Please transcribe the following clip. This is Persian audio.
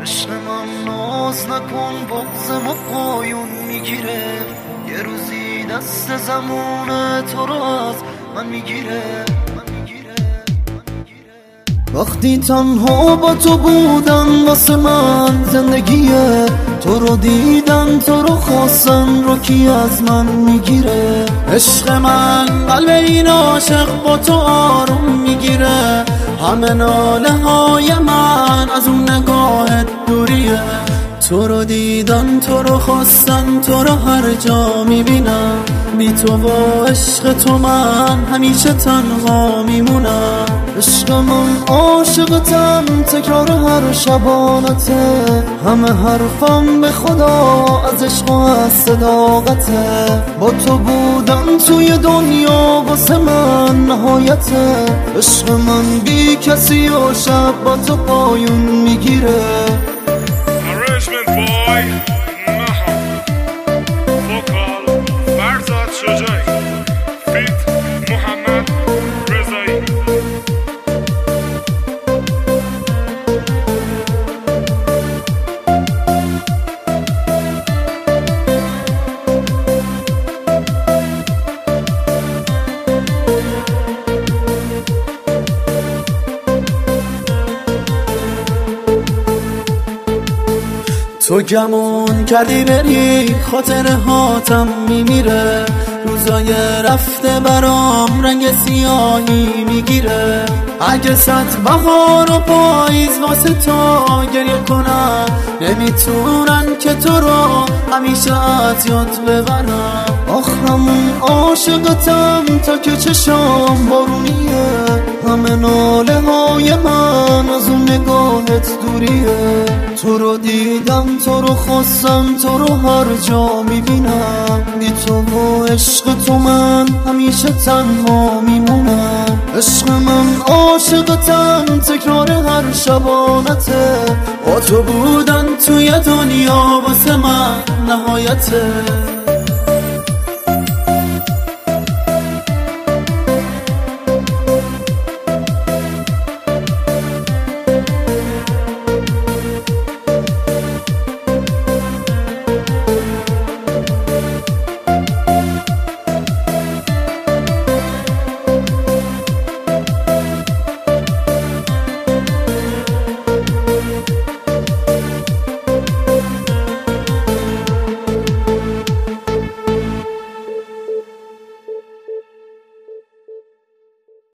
عشق من ناز نکن، بغض ما پایون میگیره. یه روزی دست زمونه تو رو از من میگیره. وقتی تنها با تو بودم واسه من زندگیه. تو رو دیدن، تو رو خواستن، رو کی از من میگیره؟ عشق من قلب این عاشق با تو آروم میگیره. همه ناله های من از اون نگاهت دوریه. تو رو دیدن، تو رو خواستن، تو رو هر جا میبینم. بی تو و عشق تو من همیشه تنها میمونم. عشق من عاشقتم، تکرار هر شبانته. همه حرفم به خدا از عشق و از صداقته. با تو بودم توی دنیا واسه من نهایته. عشق من بی کسی و شب با تو پایون میگیره. boy Maha Vokal Farzad Shojai Fit Muhammad Rezai تو گمون کردی بری، خاطر هاتم میمیره. روزای رفته برام رنگ سیاهی میگیره. اگه صد بهار و پاییز واسه تو گریه کنم، نمیتونن که تو رو همیشه از یاد ببرم. آخرمون عاشقتم تا که چشام بارونیه. همه ناله های من از اون نگاهت دوریه. تو رو دیدم، تو رو خواستم، تو رو هر جا میبینم. بی تو و عشق تو من همیشه تنها میمونم. عشق من عاشقتم، تکرار هر شبانته. با تو بودن توی دنیا واسه من نهایته.